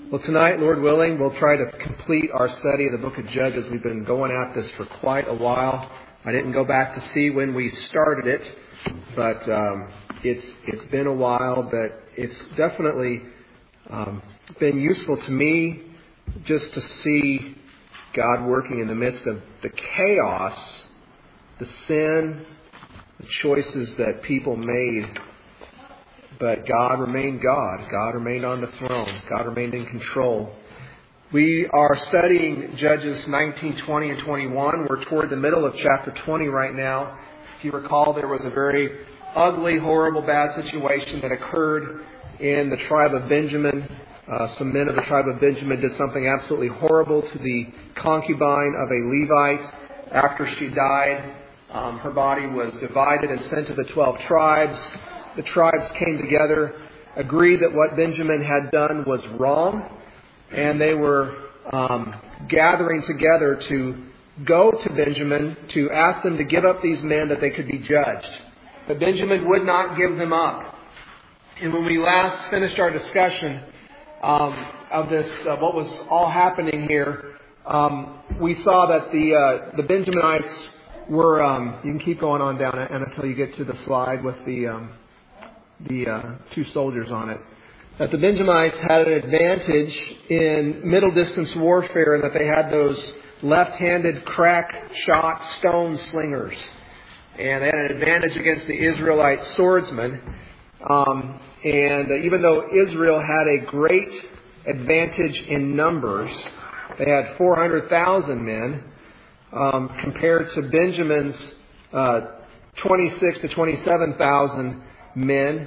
Well, tonight, Lord willing, we'll try to complete our study of the book of Judges. We've been going at this for quite a while. I didn't go back to see when we started it, but it's been a while. But it's definitely been useful to me just to see God working in the midst of the chaos, the sin, the choices that people made. But God remained God. God remained on the throne. God remained in control. We are studying Judges 19, 20, and 21. We're toward the middle of chapter 20 right now. If you recall, there was a very ugly, horrible, bad situation that occurred in the tribe of Benjamin. Some men of the tribe of Benjamin did something absolutely horrible to the concubine of a Levite. After she died, her body was divided and sent to the 12 tribes. The tribes came together, agreed that what Benjamin had done was wrong, and they were gathering together to go to Benjamin to ask them to give up these men that they could be judged. But Benjamin would not give them up. And when we last finished our discussion of this, what was all happening here, we saw that the Benjaminites were, you can keep going on down and until you get to the slide with the two soldiers on it, that the Benjamites had an advantage in middle distance warfare and that they had those left-handed crack shot stone slingers. And they had an advantage against the Israelite swordsmen. And even though Israel had a great advantage in numbers, they had 400,000 men compared to Benjamin's 26 to 27,000 men.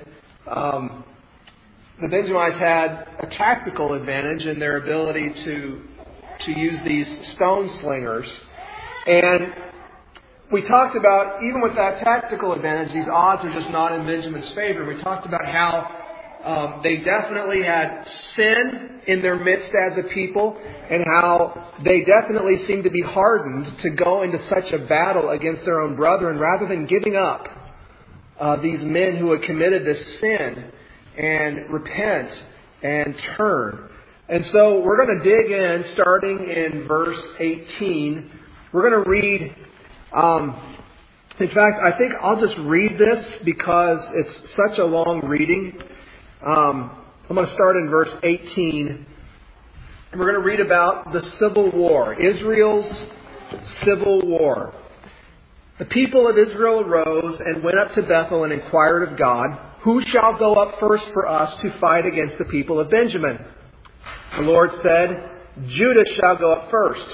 The Benjamites had a tactical advantage in their ability to use these stone slingers. And we talked about, even with that tactical advantage, these odds are just not in Benjamin's favor. We talked about how they definitely had sin in their midst as a people, and how they definitely seemed to be hardened to go into such a battle against their own brethren rather than giving up these men who had committed this sin and repent and turn. And so we're going to dig in starting in verse 18. We're going to read, in fact, I think I'll just read this because it's such a long reading. I'm going to start in verse 18. And we're going to read about the civil war, Israel's civil war. The people of Israel arose and went up to Bethel and inquired of God, "Who shall go up first for us to fight against the people of Benjamin?" The Lord said, "Judah shall go up first."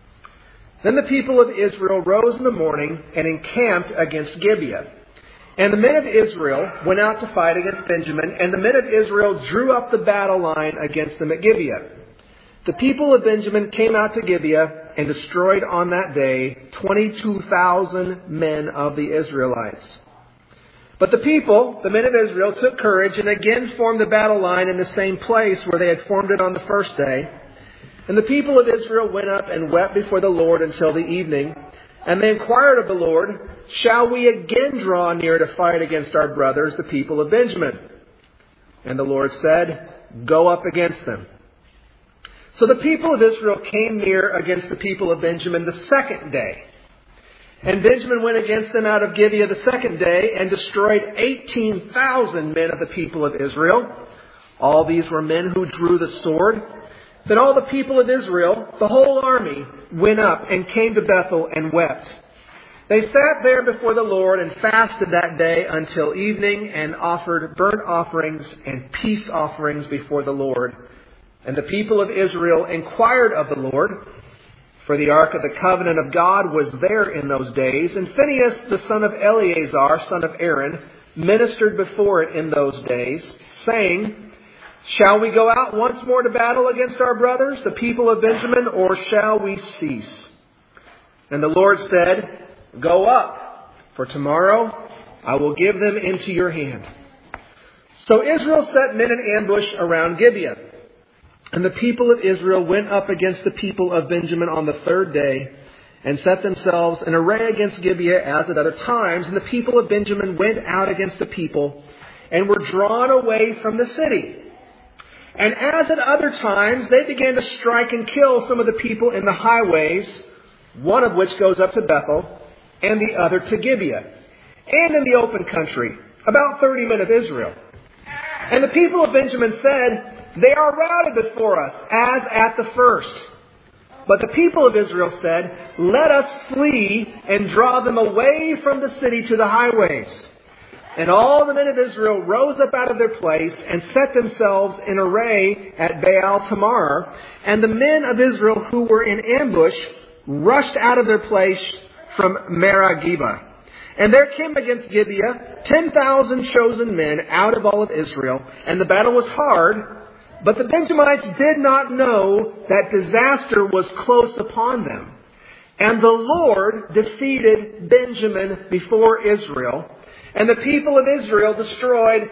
Then the people of Israel rose in the morning and encamped against Gibeah. And the men of Israel went out to fight against Benjamin, and the men of Israel drew up the battle line against them at Gibeah. The people of Benjamin came out to Gibeah and destroyed on that day 22,000 men of the Israelites. But the people, the men of Israel, took courage and again formed the battle line in the same place where they had formed it on the first day. And the people of Israel went up and wept before the Lord until the evening. And they inquired of the Lord, "Shall we again draw near to fight against our brothers, the people of Benjamin?" And the Lord said, "Go up against them." So the people of Israel came near against the people of Benjamin the second day. And Benjamin went against them out of Gibeah the second day and destroyed 18,000 men of the people of Israel. All these were men who drew the sword. Then all the people of Israel, the whole army, went up and came to Bethel and wept. They sat there before the Lord and fasted that day until evening and offered burnt offerings and peace offerings before the Lord. And the people of Israel inquired of the Lord, for the ark of the covenant of God was there in those days. And Phinehas, the son of Eleazar, son of Aaron, ministered before it in those days, saying, "Shall we go out once more to battle against our brothers, the people of Benjamin, or shall we cease?" And the Lord said, "Go up, for tomorrow I will give them into your hand." So Israel set men in ambush around Gibeah. And the people of Israel went up against the people of Benjamin on the third day and set themselves in array against Gibeah as at other times. And the people of Benjamin went out against the people and were drawn away from the city. And as at other times, they began to strike and kill some of the people in the highways, one of which goes up to Bethel, and the other to Gibeah, and in the open country, about 30 men of Israel. And the people of Benjamin said, "They are routed before us, as at the first." But the people of Israel said, "Let us flee and draw them away from the city to the highways." And all the men of Israel rose up out of their place and set themselves in array at Baal Tamar. And the men of Israel who were in ambush rushed out of their place from Merageba. And there came against Gibeah 10,000 chosen men out of all of Israel. And the battle was hard, but the Benjamites did not know that disaster was close upon them. And the Lord defeated Benjamin before Israel. And the people of Israel destroyed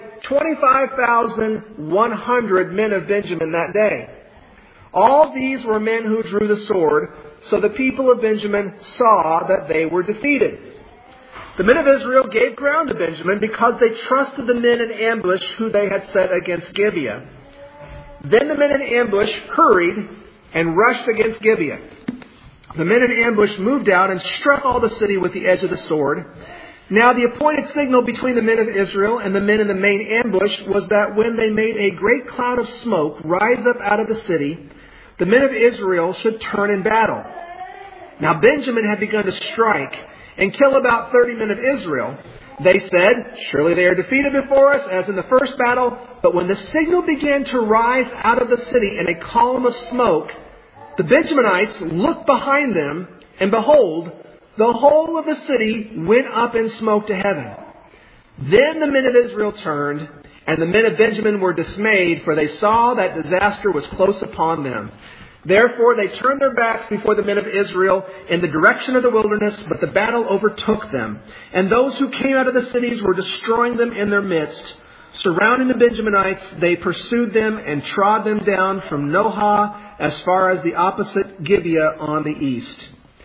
25,100 men of Benjamin that day. All these were men who drew the sword, so the people of Benjamin saw that they were defeated. The men of Israel gave ground to Benjamin because they trusted the men in ambush who they had set against Gibeah. Then the men in ambush hurried and rushed against Gibeah. The men in ambush moved out and struck all the city with the edge of the sword. Now the appointed signal between the men of Israel and the men in the main ambush was that when they made a great cloud of smoke rise up out of the city, the men of Israel should turn in battle. Now Benjamin had begun to strike and kill about 30 men of Israel. They said, "Surely they are defeated before us, as in the first battle." But when the signal began to rise out of the city in a column of smoke, the Benjaminites looked behind them, and behold, the whole of the city went up in smoke to heaven. Then the men of Israel turned, and the men of Benjamin were dismayed, for they saw that disaster was close upon them. Therefore they turned their backs before the men of Israel in the direction of the wilderness, but the battle overtook them. And those who came out of the cities were destroying them in their midst. Surrounding the Benjaminites, they pursued them and trod them down from Nohah as far as the opposite Gibeah on the east.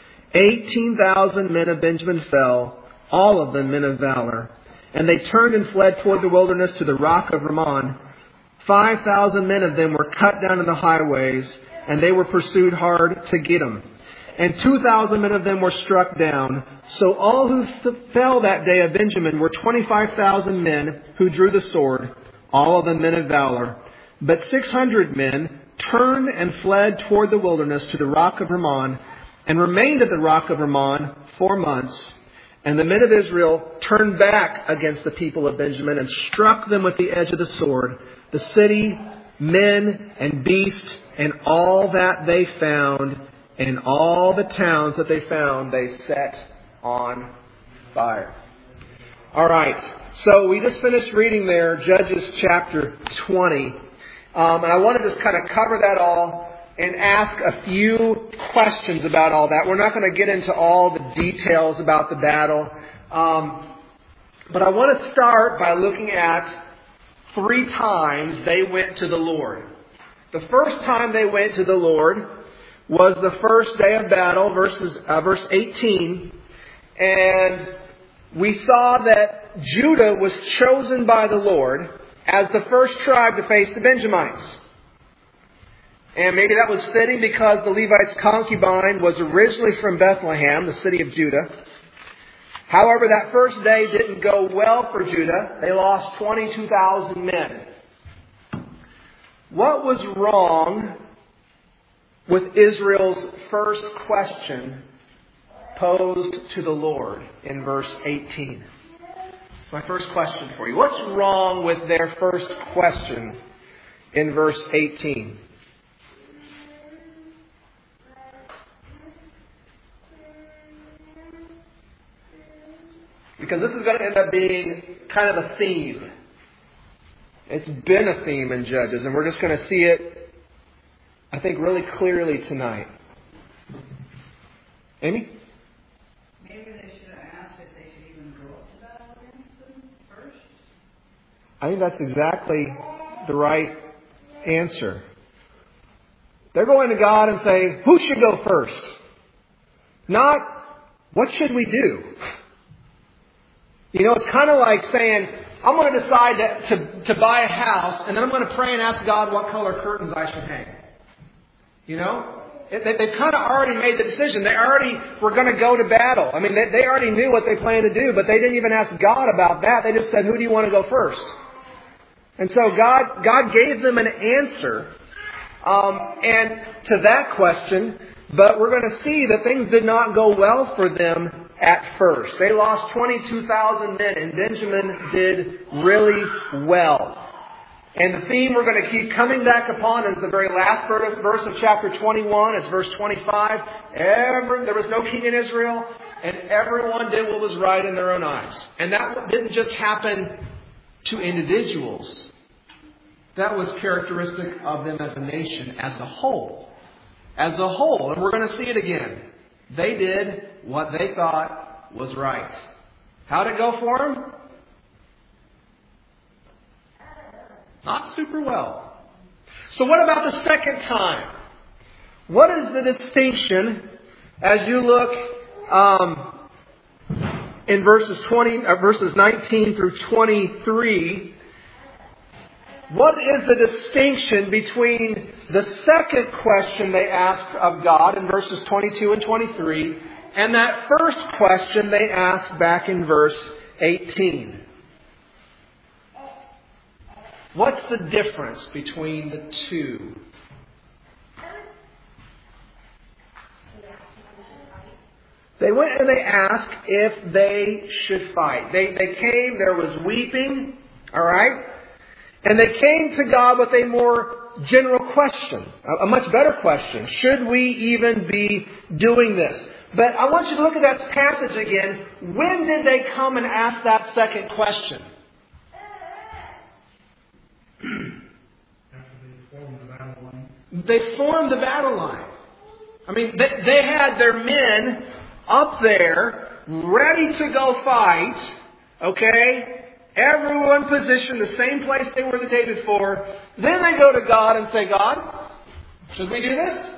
18,000 men of Benjamin fell, all of them men of valor. And they turned and fled toward the wilderness to the rock of Rimmon. 5,000 men of them were cut down in the highways, and they were pursued hard to get them. And 2,000 men of them were struck down. So all who fell that day of Benjamin were 25,000 men who drew the sword, all of them men of valor. But 600 men turned and fled toward the wilderness to the rock of Rimmon, and remained at the rock of Rimmon 4 months. And the men of Israel turned back against the people of Benjamin and struck them with the edge of the sword, the city, men, and beasts, and all that they found, and all the towns that they found they set on fire. All right, so we just finished reading there, Judges chapter 20. And I want to just kind of cover that all and ask a few questions about all that. We're not going to get into all the details about the battle. But I want to start by looking at 3 times they went to the Lord. The first time they went to the Lord was the first day of battle, verse 18. And we saw that Judah was chosen by the Lord as the first tribe to face the Benjamites. And maybe that was fitting because the Levite's concubine was originally from Bethlehem, the city of Judah. However, that first day didn't go well for Judah. They lost 22,000 men. What was wrong with Israel's first question posed to the Lord in verse 18? That's my first question for you. What's wrong with their first question in verse 18? Because this is going to end up being kind of a theme. It's been a theme in Judges, and we're just going to see it, I think, really clearly tonight. Amy? Maybe they should have asked if they should even go up to battle against them first. I think that's exactly the right answer. They're going to God and say, who should go first? Not, what should we do? You know, it's kind of like saying, I'm going to decide to buy a house, and then I'm going to pray and ask God what color curtains I should hang. You know? They've kind of already made the decision. They already were going to go to battle. I mean, they already knew what they planned to do, but they didn't even ask God about that. They just said, who do you want to go first? And so God gave them an answer and to that question, but we're going to see that things did not go well for them at first. They lost 22,000 men, and Benjamin did really well. And the theme we're going to keep coming back upon is the very last verse of chapter 21. It's verse 25. There was no king in Israel, and everyone did what was right in their own eyes. And that didn't just happen to individuals. That was characteristic of them as a nation, as a whole. As a whole. And we're going to see it again. They did what they thought was right. How'd it go for them? Not super well. So what about the second time? What is the distinction as you look in verses 19 through 23? What is the distinction between the second question they asked of God in verses 22 and 23 and that first question they asked back in verse 18? What's the difference between the two? They went and they asked if they should fight. They came, there was weeping, all right? And they came to God with a more general question, a much better question. Should we even be doing this? But I want you to look at that passage again. When did they come and ask that second question? They formed the battle line. I mean, they had their men up there, ready to go fight. Okay? Everyone positioned the same place they were the day before. Then they go to God and say, God, should we do this?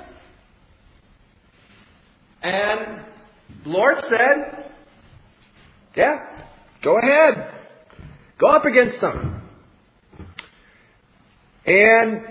And the Lord said, yeah, go ahead. Go up against them. And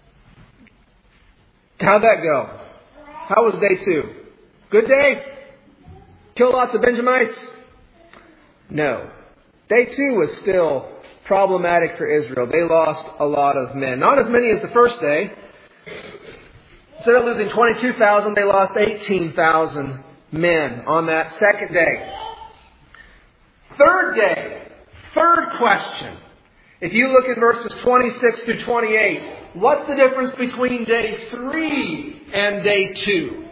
how'd that go? How was day 2? Good day? Kill lots of Benjamites? No. Day 2 was still problematic for Israel. They lost a lot of men. Not as many as the first day. Instead of losing 22,000, they lost 18,000 men on that second day. Third day. Third question. If you look at verses 26 through 28, what's the difference between day 3 and day 2?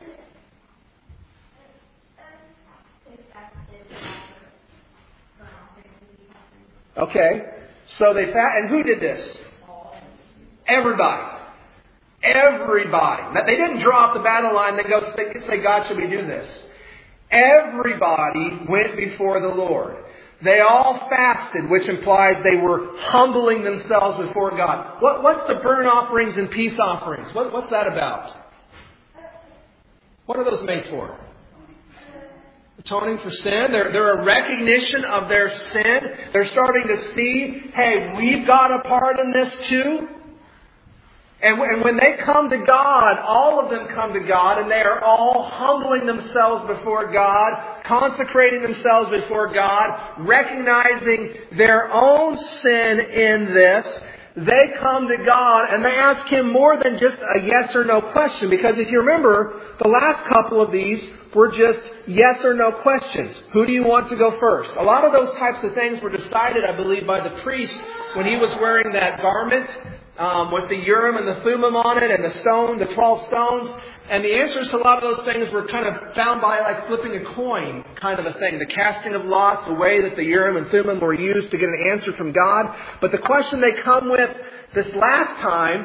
Okay, so and who did this? Everybody. Everybody. Now, they didn't draw up the battle line and go say, God, should we do this? Everybody went before the Lord. They all fasted, which implies they were humbling themselves before God. What's the burnt offerings and peace offerings? What's that about? What are those made for? Atoning for sin. They're a recognition of their sin. They're starting to see, hey, we've got a part in this too. And when they come to God, all of them come to God, and they are all humbling themselves before God, consecrating themselves before God, recognizing their own sin in this. They come to God and they ask Him more than just a yes or no question. Because if you remember, the last couple of these were just yes or no questions. Who do you want to go first? A lot of those types of things were decided, I believe, by the priest when he was wearing that garment with the Urim and the Thummim on it and the 12 stones. And the answers to a lot of those things were kind of found by like flipping a coin kind of a thing. The casting of lots, the way that the Urim and Thummim were used to get an answer from God. But the question they come with this last time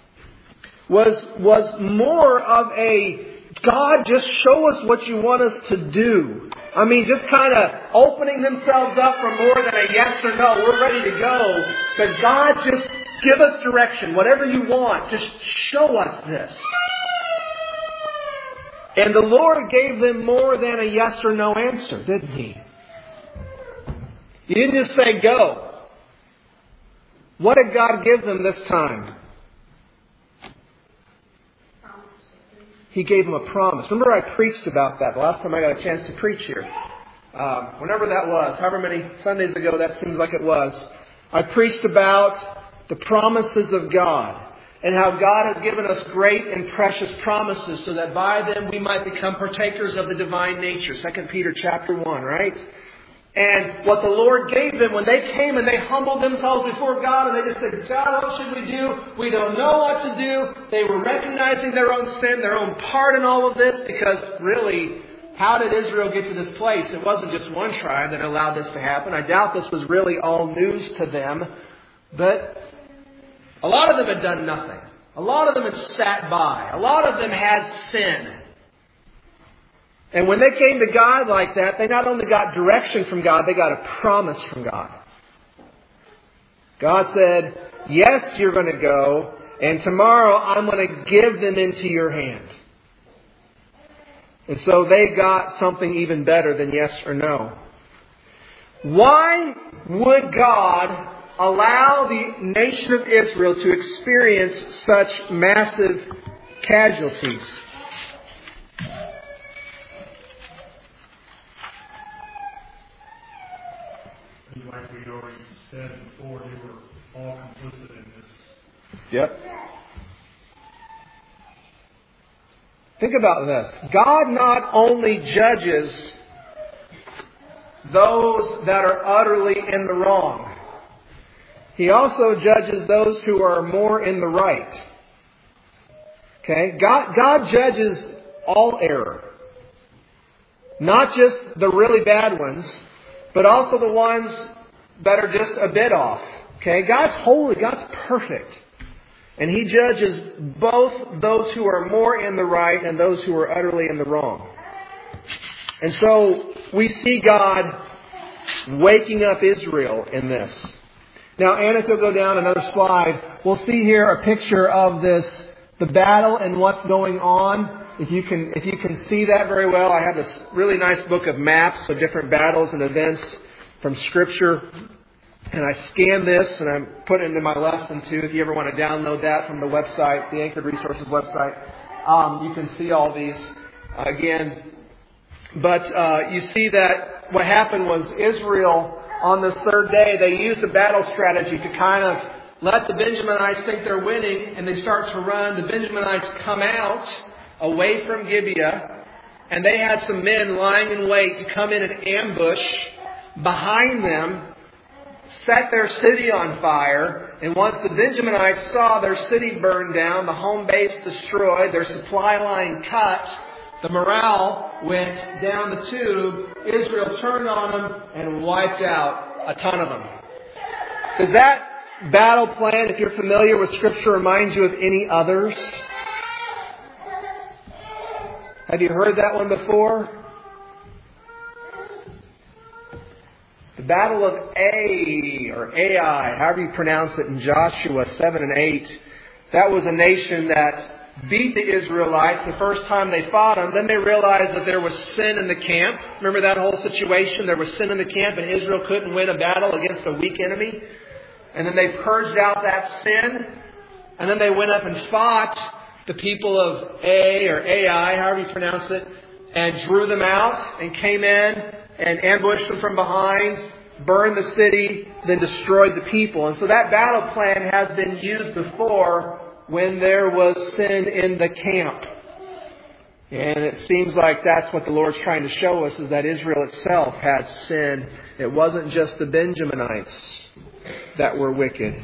was more of a, God, just show us what you want us to do. I mean, just kind of opening themselves up for more than a yes or no. We're ready to go. But God, just give us direction. Whatever you want, just show us this. And the Lord gave them more than a yes or no answer, didn't He? He didn't just say go. What did God give them this time? He gave them a promise. Remember, I preached about that the last time I got a chance to preach here. Whenever that was, however many Sundays ago that seems like it was, I preached about the promises of God and how God has given us great and precious promises so that by them we might become partakers of the divine nature. 2 Peter chapter 1, right? And what the Lord gave them when they came and they humbled themselves before God and they just said, God, what should we do? We don't know what to do. They were recognizing their own sin, their own part in all of this, because really, how did Israel get to this place? It wasn't just one tribe that allowed this to happen. I doubt this was really all news to them. But a lot of them had done nothing. A lot of them had sat by. A lot of them had sin. And when they came to God like that, they not only got direction from God, they got a promise from God. God said, yes, you're going to go, and tomorrow I'm going to give them into your hand. And so they got something even better than yes or no. Why would God allow the nation of Israel to experience such massive casualties? Like we already said before, they were all complicit in this. Yep. Think about this. God not only judges those that are utterly in the wrong, He also judges those who are more in the right. Okay? God judges all error. Not just the really bad ones, but also the ones that are just a bit off. Okay? God's holy. God's perfect. And He judges both those who are more in the right and those who are utterly in the wrong. And so we see God waking up Israel in this. Now, Anna, if you'll go down another slide, we'll see here a picture of this, the battle and what's going on. If you can see that very well, I have this really nice book of maps of different battles and events from Scripture. And I scan this and I put it into my lesson too. If you ever want to download that from the website, the Anchored Resources website, you can see all these again. But you see that what happened was Israel, on this third day, they used a battle strategy to kind of let the Benjaminites think they're winning, and they start to run. The Benjaminites come out away from Gibeah, and they had some men lying in wait to come in and ambush behind them, set their city on fire, and once the Benjaminites saw their city burned down, the home base destroyed, their supply line cut, the morale went down the tube, Israel turned on them and wiped out a ton of them. Does that battle plan, if you're familiar with Scripture, remind you of any others? Have you heard that one before? The Battle of Ai, however you pronounce it, in Joshua 7 and 8. That was a nation that beat the Israelites the first time they fought them. Then they realized that there was sin in the camp. Remember that whole situation? There was sin in the camp and Israel couldn't win a battle against a weak enemy. And then they purged out that sin. And then they went up and fought the people of Ai, however you pronounce it, and drew them out and came in and ambushed them from behind, burned the city, then destroyed the people. And so that battle plan has been used before when there was sin in the camp. And it seems like that's what the Lord's trying to show us, is that Israel itself had sin. It wasn't just the Benjaminites that were wicked.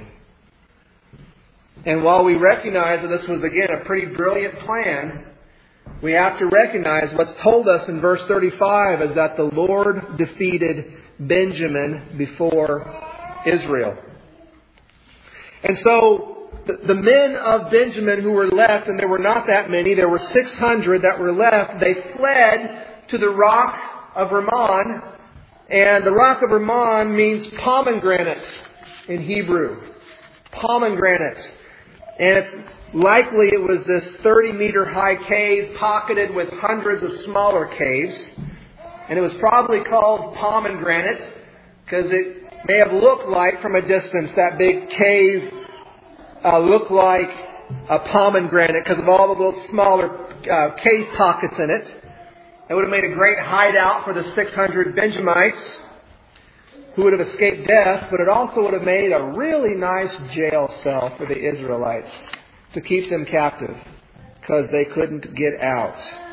And while we recognize that this was, again, a pretty brilliant plan, we have to recognize what's told us in verse 35 is that the Lord defeated Benjamin before Israel. And so the men of Benjamin who were left, and there were not that many, there were 600 that were left, they fled to the rock of Rimmon. And the rock of Rimmon means pomegranate in Hebrew. Pomegranate. And it's likely it was this 30-meter high cave pocketed with hundreds of smaller caves. And it was probably called pomegranate because it may have looked like from a distance, that big cave looked like a pomegranate because of all the little smaller cave pockets in it. It would have made a great hideout for the 600 Benjamites who would have escaped death, but it also would have made a really nice jail cell for the Israelites to keep them captive because they couldn't get out.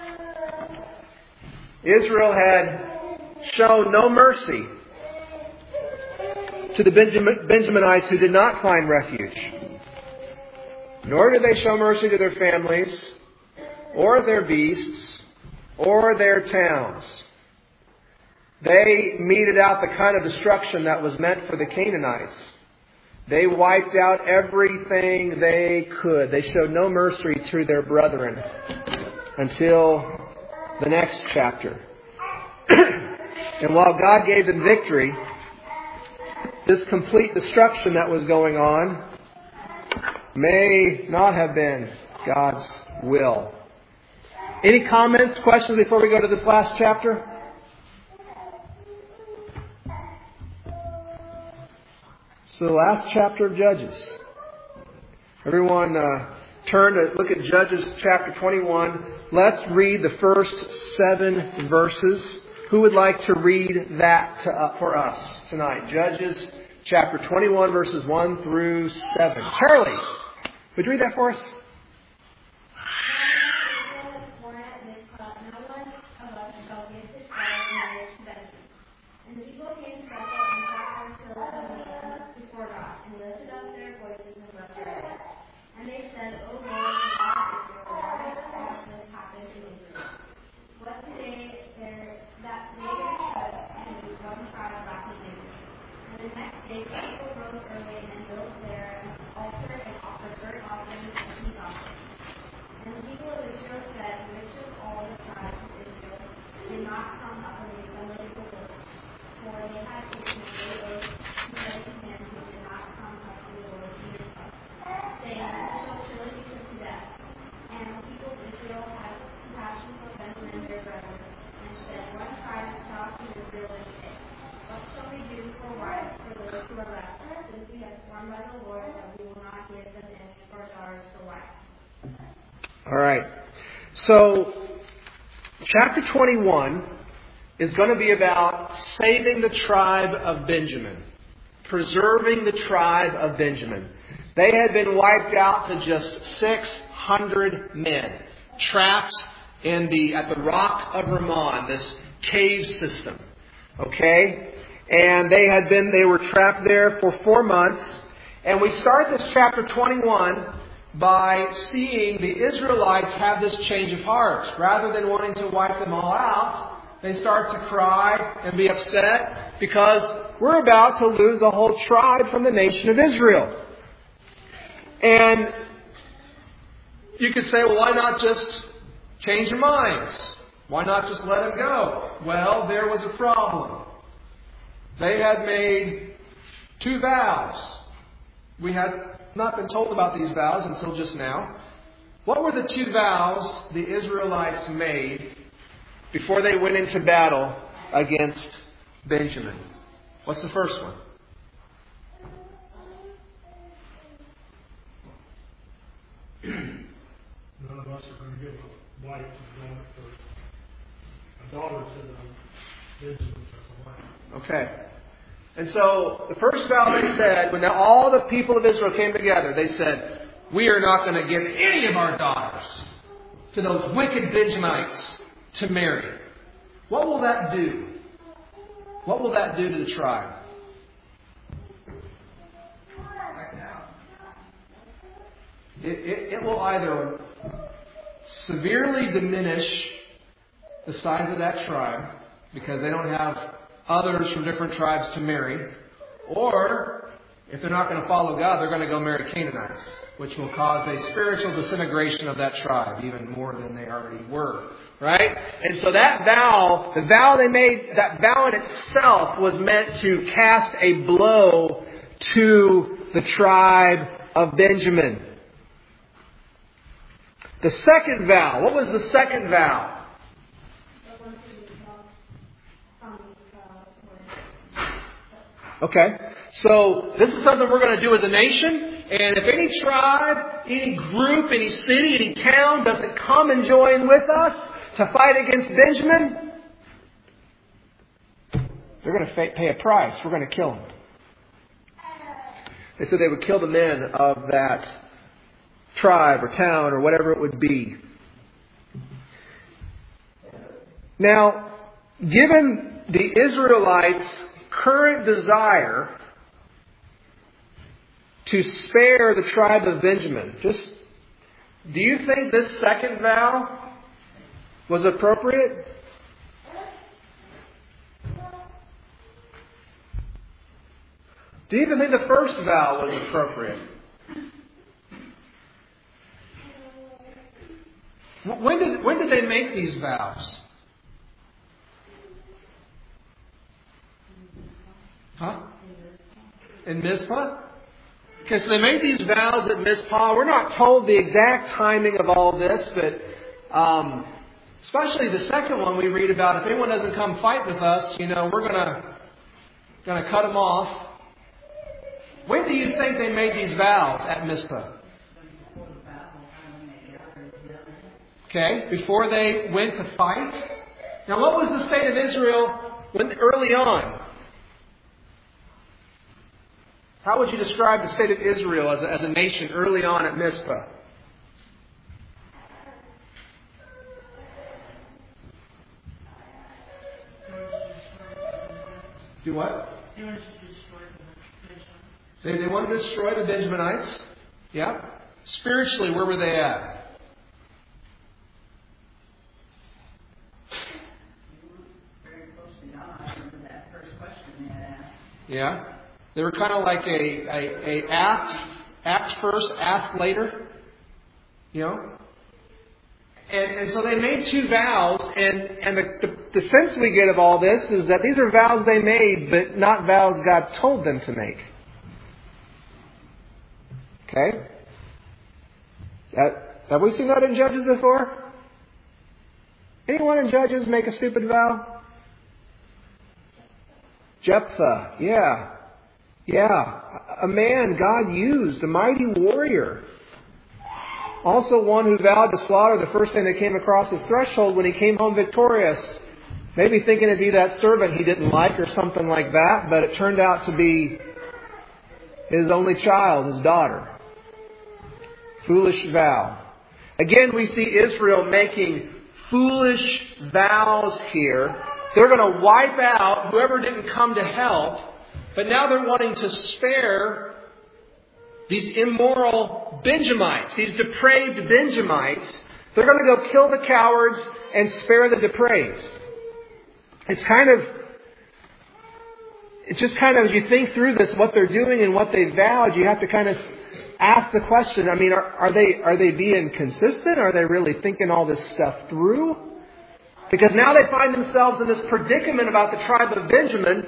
Israel had shown no mercy to the Benjaminites who did not find refuge. Nor did they show mercy to their families, or their beasts, or their towns. They meted out the kind of destruction that was meant for the Canaanites. They wiped out everything they could. They showed no mercy to their brethren until the next chapter. And while God gave them victory, this complete destruction that was going on may not have been God's will. Any comments, questions before we go to this last chapter? So the last chapter of Judges. Everyone turn to look at Judges chapter 21. Let's read the first 7 verses. Who would like to read that for us tonight? Judges chapter 21 verses 1 through 7. Charlie, would you read that for us? All right. So, chapter 21 is going to be about saving the tribe of Benjamin, preserving the tribe of Benjamin. They had been wiped out to just 600 men, trapped at the rock of Ramon, this cave system. Okay? And they were trapped there for 4 months. And we start this chapter 21 by seeing the Israelites have this change of heart. Rather than wanting to wipe them all out, they start to cry and be upset because we're about to lose a whole tribe from the nation of Israel. And you could say, well, why not just change your minds? Why not just let them go? Well, there was a problem. They had made 2 vows. We had not been told about these vows until just now. What were the 2 vows the Israelites made before they went into battle against Benjamin? What's the first one? None of us are going to give a wife to a daughter to the Benjamins as a wife. Okay. And so, the first vow they said, when all the people of Israel came together, they said, we are not going to give any of our daughters to those wicked Benjamites to marry. What will that do? What will that do to the tribe? It will either severely diminish the size of that tribe because they don't have others from different tribes to marry, or if they're not going to follow God, they're going to go marry Canaanites, which will cause a spiritual disintegration of that tribe even more than they already were. Right? And so that vow, the vow they made, that vow in itself was meant to cast a blow to the tribe of Benjamin. The second vow, what was the second vow? Okay. So this is something we're going to do as a nation. And if any tribe, any group, any city, any town doesn't come and join with us to fight against Benjamin, they're going to pay a price. We're going to kill them. They said they would kill the men of that tribe or town or whatever it would be. Now, given the Israelites' current desire to spare the tribe of Benjamin, do you think this second vow was appropriate? Do you even think the first vow was appropriate? When did they make these vows? Huh? In Mizpah? Okay, so they made these vows at Mizpah. We're not told the exact timing of all this, but especially the second one we read about, if anyone doesn't come fight with us, we're gonna cut them off. When do you think they made these vows at Mizpah? Okay, before they went to fight. Now, what was the state of Israel early on? How would you describe the state of Israel as a nation early on at Mizpah? Do what? They wanted to destroy the Benjaminites. Yeah. Spiritually, where were they at? Very close to God. I remember that first question they had asked. Yeah. They were kind of like a act first, ask later. And so they made two vows, and the sense we get of all this is that these are vows they made, but not vows God told them to make. Okay? Have we seen that in Judges before? Anyone in Judges make a stupid vow? Jephthah, yeah. A man God used, a mighty warrior. Also one who vowed to slaughter the first thing that came across his threshold when he came home victorious. Maybe thinking it'd be that servant he didn't like or something like that, but it turned out to be his only child, his daughter. Foolish vow. Again, we see Israel making foolish vows here. They're going to wipe out whoever didn't come to help, but now they're wanting to spare these immoral Benjamites, these depraved Benjamites. They're going to go kill the cowards and spare the depraved. It's just kind of, as you think through this, what they're doing and what they vowed, you have to kind of ask the question, I mean, are they being consistent? Are they really thinking all this stuff through? Because now they find themselves in this predicament about the tribe of Benjamin,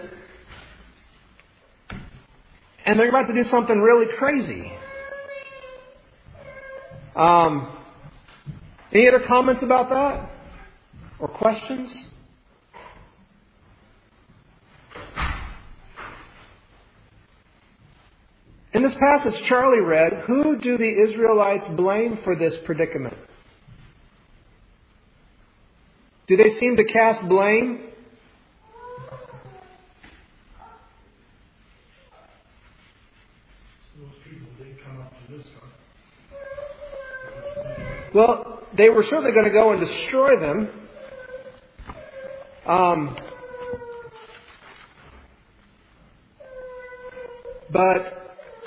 and they're about to do something really crazy. Any other comments about that? Or questions? In this passage Charlie read, who do the Israelites blame for this predicament? Do they seem to cast blame? Those people did come up to this one. Well, they were certainly going to go and destroy them. But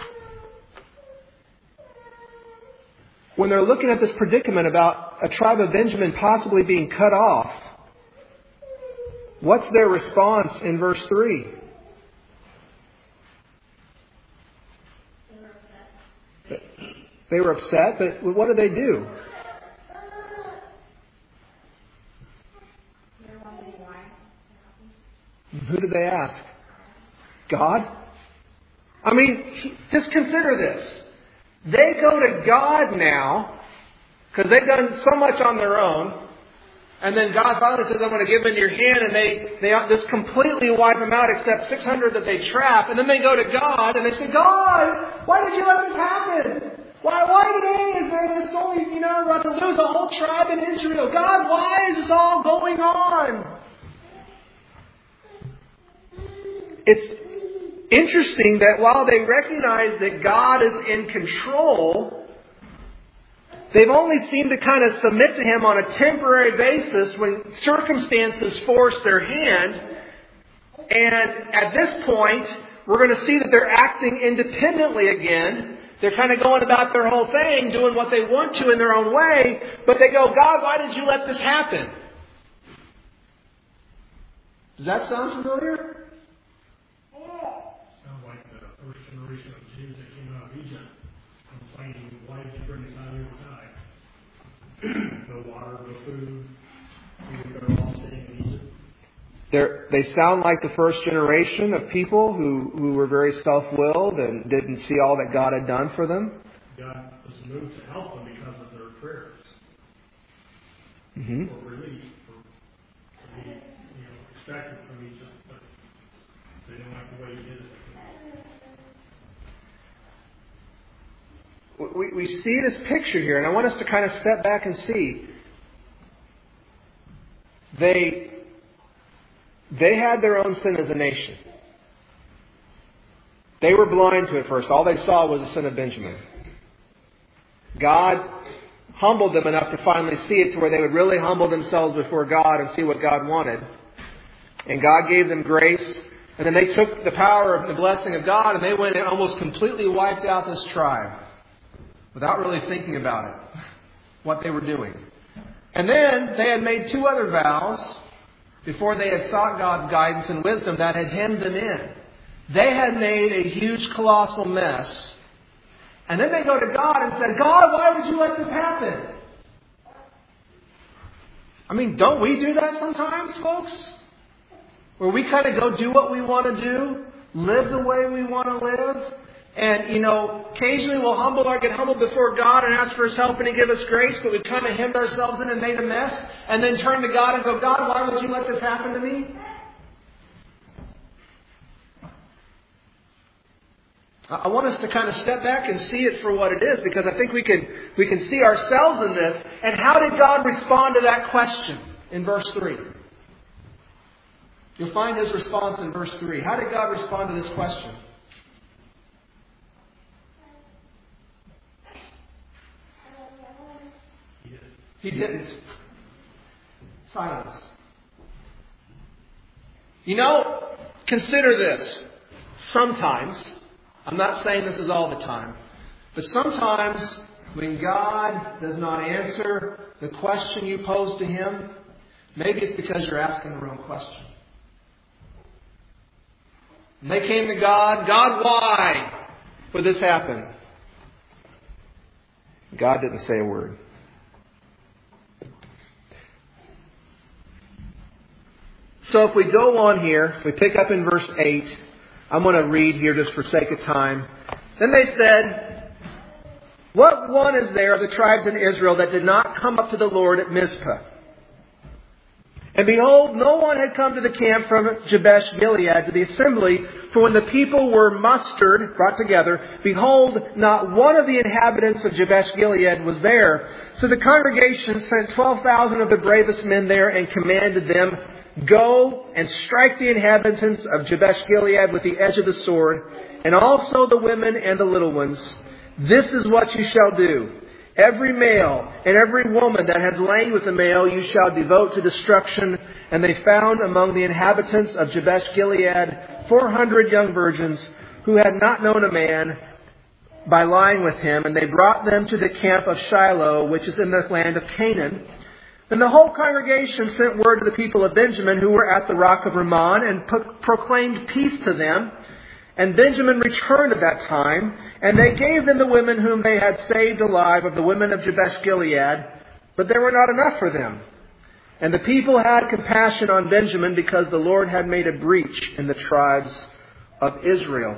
when they're looking at this predicament about a tribe of Benjamin possibly being cut off, what's their response in verse 3? They were upset, but what did they do? Who did they ask? God? I mean, just consider this. They go to God now, because they've done so much on their own, And then God finally says, I'm going to give them into your hand, and they just completely wipe them out except 600 that they trap. And then they go to God and they say, God, why did you let this happen? Why today is there this only, we're about to lose a whole tribe in Israel? God, why is this all going on? It's interesting that while they recognize that God is in control, they've only seemed to kind of submit to Him on a temporary basis when circumstances force their hand. And at this point, we're going to see that they're acting independently again. They're kind of going about their whole thing, doing what they want to in their own way. But they go, God, why did you let this happen? Does that sound familiar? Sounds like the first generation of Jews that came out of Egypt complaining, why did you bring us out here to die? No water, no food. We were better off staying in Egypt. They sound like the first generation of people who were very self-willed and didn't see all that God had done for them. God was moved to help them because of their prayers. Mm-hmm. For relief, for being extracted from Egypt, but they didn't like the way He did it. We see this picture here, and I want us to kind of step back and see. They had their own sin as a nation. They were blind to it first. All they saw was the sin of Benjamin. God humbled them enough to finally see it to where they would really humble themselves before God and see what God wanted. And God gave them grace. And then they took the power of the blessing of God and they went and almost completely wiped out this tribe without really thinking about it, what they were doing. And then they had made 2 other vows before they had sought God's guidance and wisdom that had hemmed them in. They had made a huge, colossal mess. And then they go to God and say, God, why would you let this happen? I mean, don't we do that sometimes, folks? Where we kind of go do what we want to do, live the way we want to live. And, occasionally we'll get humbled before God and ask for His help and He give us grace, but we've kind of hemmed ourselves in and made a mess, and then turn to God and go, God, why would you let this happen to me? I want us to kind of step back and see it for what it is, because I think we can see ourselves in this. And how did God respond to that question in verse 3? You'll find His response in verse 3. How did God respond to this question? He didn't. Silence. Consider this. Sometimes, I'm not saying this is all the time, but sometimes when God does not answer the question you pose to Him, maybe it's because you're asking the wrong question. And they came to God, God, why would this happen? God didn't say a word. So if we go on here, if we pick up in verse 8, I'm going to read here just for sake of time. Then they said, what one is there of the tribes in Israel that did not come up to the Lord at Mizpah? And behold, no one had come to the camp from Jabesh Gilead to the assembly, for when the people were mustered, brought together, behold, not one of the inhabitants of Jabesh Gilead was there. So the congregation sent 12,000 of the bravest men there and commanded them, go and strike the inhabitants of Jabesh Gilead with the edge of the sword, and also the women and the little ones. This is what you shall do. Every male and every woman that has lain with a male you shall devote to destruction. And they found among the inhabitants of Jabesh Gilead 400 young virgins who had not known a man by lying with him. And they brought them to the camp of Shiloh, which is in the land of Canaan. And the whole congregation sent word to the people of Benjamin who were at the rock of Rimmon and proclaimed peace to them. And Benjamin returned at that time, and they gave them the women whom they had saved alive of the women of Jabesh Gilead, but there were not enough for them. And the people had compassion on Benjamin because the Lord had made a breach in the tribes of Israel.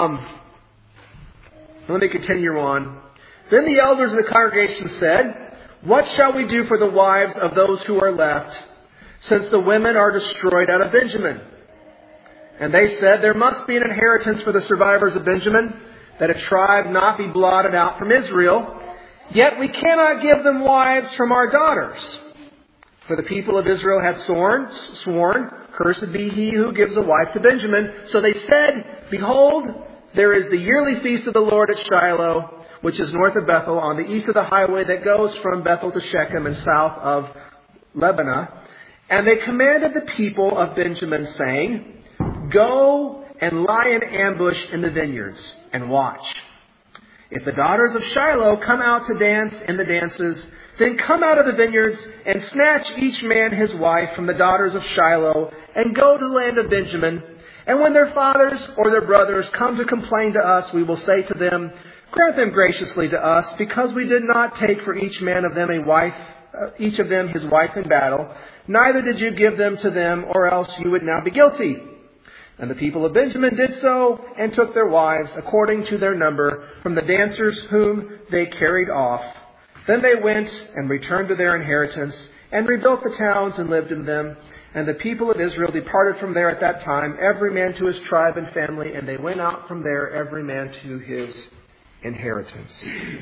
Let me continue on. Then the elders of the congregation said, "What shall we do for the wives of those who are left, since the women are destroyed out of Benjamin?" And they said, "There must be an inheritance for the survivors of Benjamin, that a tribe not be blotted out from Israel. Yet we cannot give them wives from our daughters." For the people of Israel had sworn, "Cursed be he who gives a wife to Benjamin." So they said, "Behold, there is the yearly feast of the Lord at Shiloh, which is north of Bethel, on the east of the highway that goes from Bethel to Shechem and south of Lebanah." And they commanded the people of Benjamin, saying, "Go and lie in ambush in the vineyards, and watch. If the daughters of Shiloh come out to dance in the dances, then come out of the vineyards and snatch each man his wife from the daughters of Shiloh, and go to the land of Benjamin. And when their fathers or their brothers come to complain to us, we will say to them, Grant them graciously to us, because we did not take for each man of them a wife, each of them his wife in battle. Neither did you give them to them, or else you would now be guilty." And the people of Benjamin did so, and took their wives according to their number from the dancers whom they carried off. Then they went and returned to their inheritance, and rebuilt the towns and lived in them. And the people of Israel departed from there at that time, every man to his tribe and family, and they went out from there, every man to his inheritance.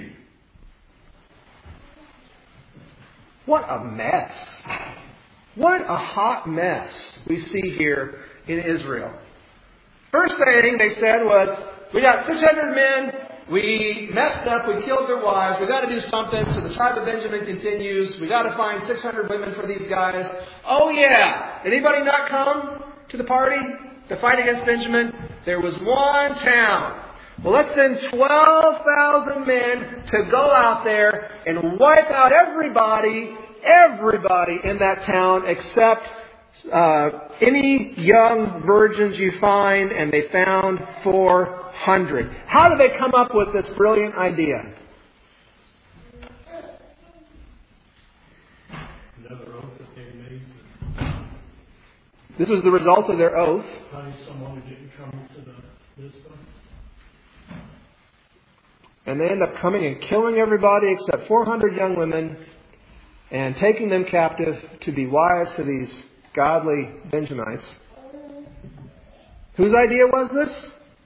What a mess. What a hot mess we see here in Israel. First thing they said was, "We got 600 men. We messed up. We killed their wives. We got to do something." So the tribe of Benjamin continues. We got to find 600 women for these guys. Oh yeah. Anybody not come to the party to fight against Benjamin? There was one town. Well, let's send 12,000 men to go out there and wipe out everybody in that town except any young virgins you find, and they found 400. How did they come up with this brilliant idea? Another oath that they made. This was the result of their oath. Punish someone who didn't come to the Mizpah. And they end up coming and killing everybody except 400 young women, and taking them captive to be wives to these godly Benjamites. Whose idea was this?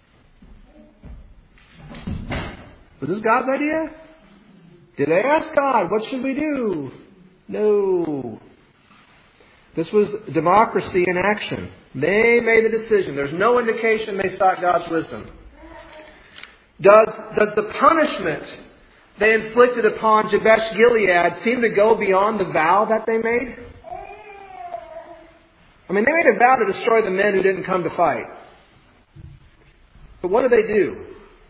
Was this God's idea? Did they ask God, what should we do? No. This was democracy in action. They made the decision. There's no indication they sought God's wisdom. Does the punishment they inflicted upon Jabesh Gilead seem to go beyond the vow that they made? I mean, they made a vow to destroy the men who didn't come to fight. But what did they do?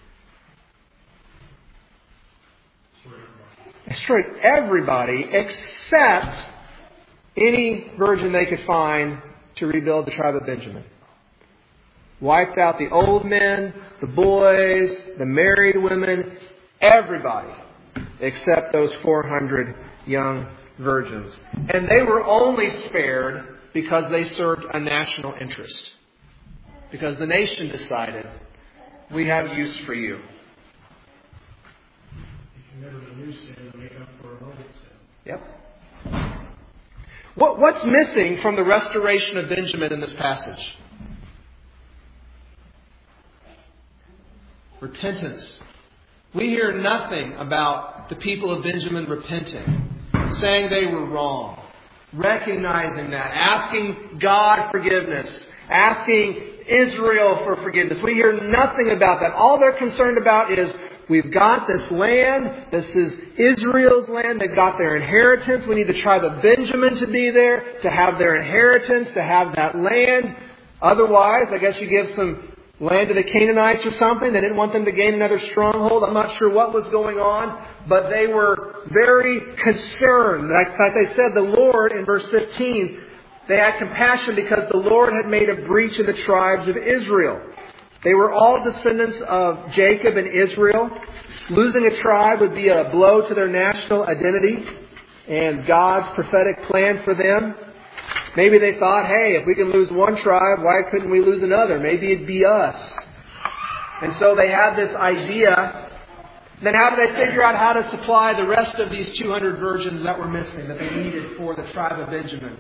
They destroyed everybody except any virgin they could find to rebuild the tribe of Benjamin. Wiped out the old men, the boys, the married women, everybody except those 400 young virgins. And they were only spared because they served a national interest. Because the nation decided, we have use for you. You can never do new sin to make up for an old sin. Yep. What's missing from the restoration of Benjamin in this passage? Repentance. We hear nothing about the people of Benjamin repenting, saying they were wrong, recognizing that, asking God forgiveness, asking Israel for forgiveness. We hear nothing about that. All they're concerned about is, we've got this land. This is Israel's land. They've got their inheritance. We need the tribe of Benjamin to be there, to have their inheritance, to have that land. Otherwise, I guess you give some land to the Canaanites or something. They didn't want them to gain another stronghold. I'm not sure what was going on, but they were very concerned. Like they said, the Lord, in verse 15, they had compassion because the Lord had made a breach in the tribes of Israel. They were all descendants of Jacob and Israel. Losing a tribe would be a blow to their national identity and God's prophetic plan for them. Maybe they thought, hey, if we can lose one tribe, why couldn't we lose another? Maybe it'd be us. And so they had this idea Then how did they figure out how to supply the rest of these 200 virgins that were missing, that they needed for the tribe of Benjamin?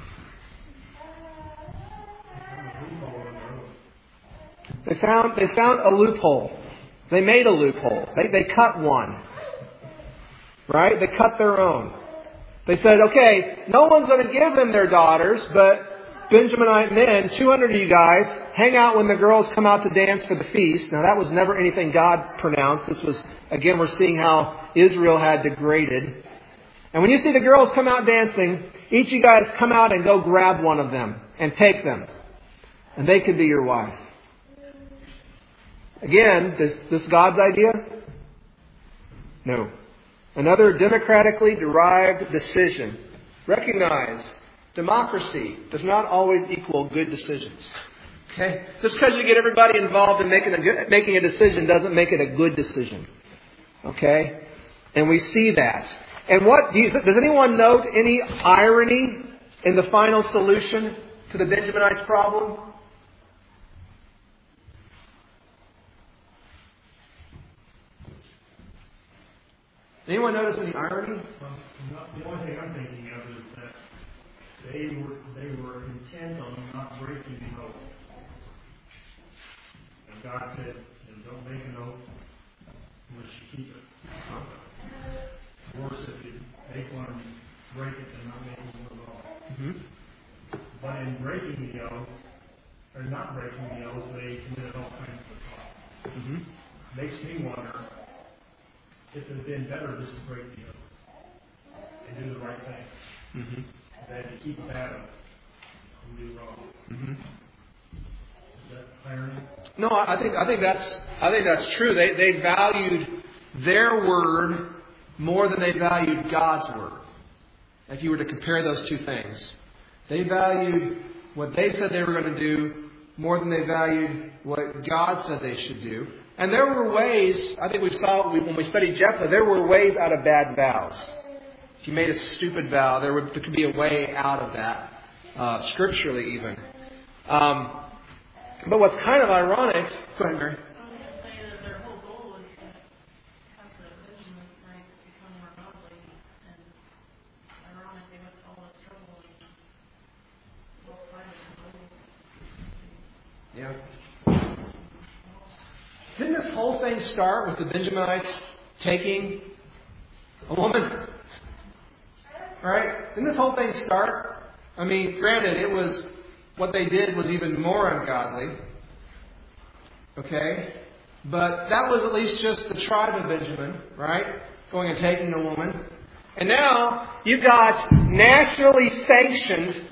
They found a loophole. They made a loophole. They cut one. Right? They cut their own. They said, okay, no one's going to give them their daughters, but Benjaminite men, 200 of you guys, hang out when the girls come out to dance for the feast. Now that was never anything God pronounced. This was, again, we're seeing how Israel had degraded. And when you see the girls come out dancing, each of you guys come out and go grab one of them and take them. And they could be your wife. Again, this God's idea? No. Another democratically derived decision. Recognize, democracy does not always equal good decisions. Okay? Just because you get everybody involved in making a decision doesn't make it a good decision. Okay? And we see that. And does anyone note any irony in the final solution to the Benjaminites' problem? Anyone notice any irony? Well, the only thing I'm thinking of is that they were intent on not breaking the oath. And God said, don't make an oath unless you keep it. Worse, if you make one and break it, then not making one at all. Mm-hmm. But in breaking the oath, or not breaking the oath, they committed all kinds of crimes. Mm-hmm. Makes me wonder if it had been better just to break the oath and do the right thing than to keep a bad oath and do wrong. Mm-hmm. Is that irony? No, I think that's true. They valued their word more than they valued God's word. If you were to compare those two things, they valued what they said they were going to do more than they valued what God said they should do. And there were ways, I think we saw when we studied Jephthah, there were ways out of bad vows. If you made a stupid vow, there could be a way out of that, scripturally even. But what's kind of ironic... Go ahead, Mary. Yeah. Didn't this whole thing start with the Benjaminites taking a woman? Right? Didn't this whole thing start? I mean, granted, what they did was even more ungodly. Okay? But that was at least just the tribe of Benjamin, right? Going and taking a woman. And now you've got nationally sanctioned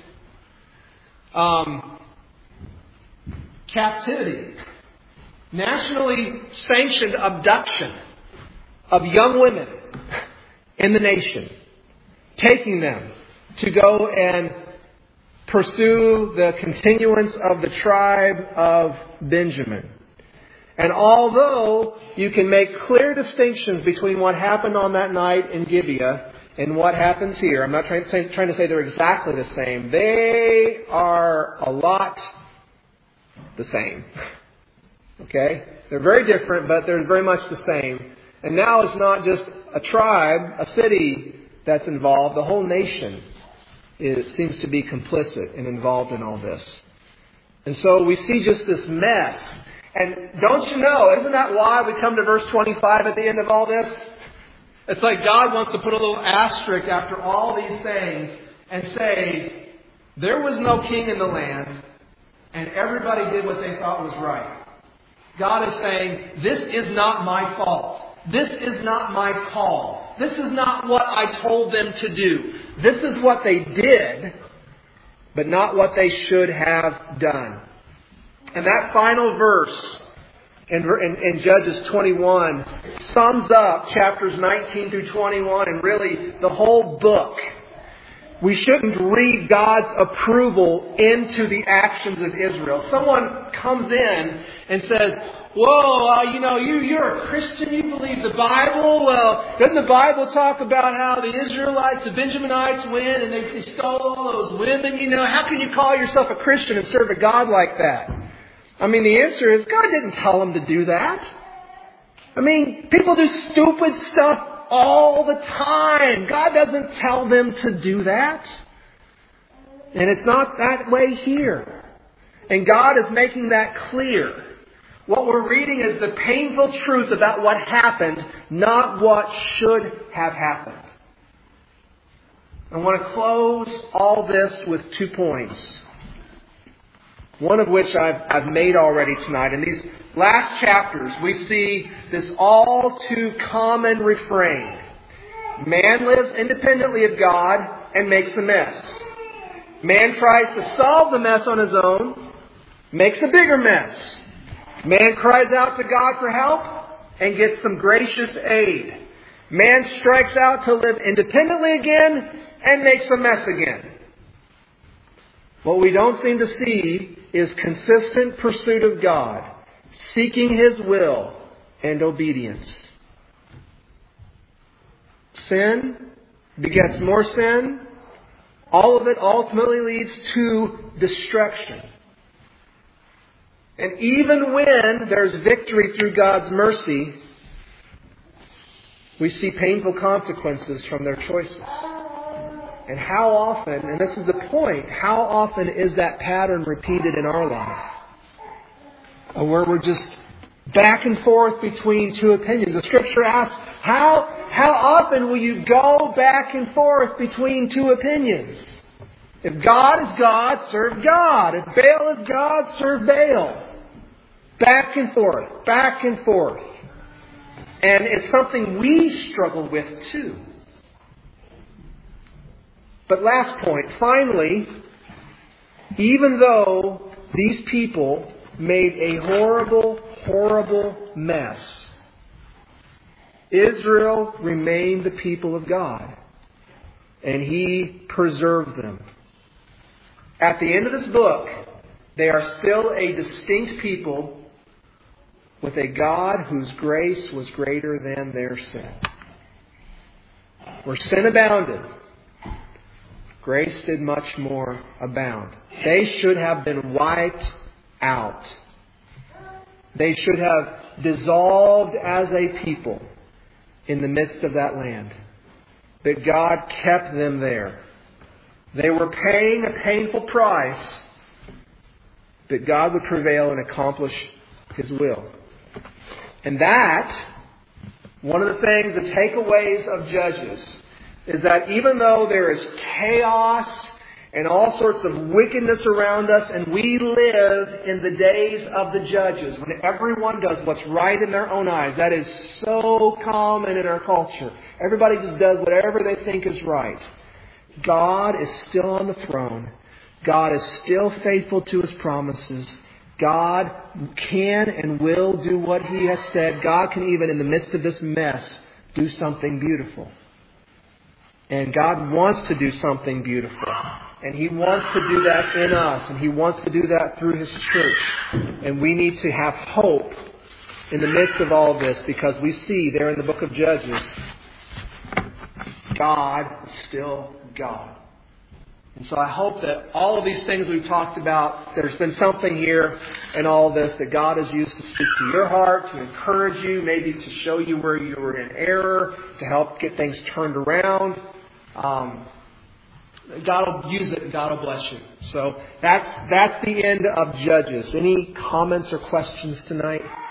captivity. Nationally sanctioned abduction of young women in the nation. Taking them to go and pursue the continuance of the tribe of Benjamin. And although you can make clear distinctions between what happened on that night in Gibeah and what happens here, I'm not trying to say they're exactly the same. They are a lot the same. Okay? They're very different, but they're very much the same. And now it's not just a tribe, a city that's involved. The whole nation seems to be complicit and involved in all this. And so we see just this mess. And don't you know, isn't that why we come to verse 25 at the end of all this? It's like God wants to put a little asterisk after all these things and say, there was no king in the land, and everybody did what they thought was right. God is saying, this is not my fault. This is not my call. This is not what I told them to do. This is what they did, but not what they should have done. And that final verse in Judges 21 sums up chapters 19 through 21 and really the whole book. We shouldn't read God's approval into the actions of Israel. Someone comes in and says, whoa, you're a Christian, you believe the Bible? Well, doesn't the Bible talk about how the Israelites, the Benjaminites went and they stole all those women? How can you call yourself a Christian and serve a God like that? I mean, the answer is God didn't tell them to do that. I mean, people do stupid stuff all the time. God doesn't tell them to do that. And it's not that way here. And God is making that clear. What we're reading is the painful truth about what happened, not what should have happened. I want to close all this with 2 points. One of which I've made already tonight. In these last chapters, we see this all too common refrain. Man lives independently of God and makes a mess. Man tries to solve the mess on his own, makes a bigger mess. Man cries out to God for help and gets some gracious aid. Man strikes out to live independently again and makes a mess again. What we don't seem to see is consistent pursuit of God, seeking His will and obedience. Sin begets more sin. All of it ultimately leads to destruction. And even when there's victory through God's mercy, we see painful consequences from their choices. And how often, and this is the point, how often is that pattern repeated in our life? Where we're just back and forth between two opinions. The Scripture asks, how often will you go back and forth between two opinions? If God is God, serve God. If Baal is God, serve Baal. Back and forth, back and forth. And it's something we struggle with too. But last point, finally, even though these people made a horrible, horrible mess, Israel remained the people of God. And He preserved them. At the end of this book, they are still a distinct people with a God whose grace was greater than their sin. Where sin abounded, grace did much more abound. They should have been wiped out. They should have dissolved as a people in the midst of that land. But God kept them there. They were paying a painful price, but God would prevail and accomplish His will. And that, one of the things, the takeaways of Judges, is that even though there is chaos and all sorts of wickedness around us, and we live in the days of the Judges, when everyone does what's right in their own eyes. That is so common in our culture. Everybody just does whatever they think is right. God is still on the throne. God is still faithful to His promises. God can and will do what He has said. God can even in the midst of this mess do something beautiful. And God wants to do something beautiful. And He wants to do that in us. And He wants to do that through His church. And we need to have hope in the midst of all this, because we see there in the book of Judges, God is still God. And so I hope that all of these things we've talked about, there's been something here in all this that God has used to speak to your heart, to encourage you, maybe to show you where you were in error, to help get things turned around. God will use it and God will bless you. So that's the end of Judges. Any comments or questions tonight?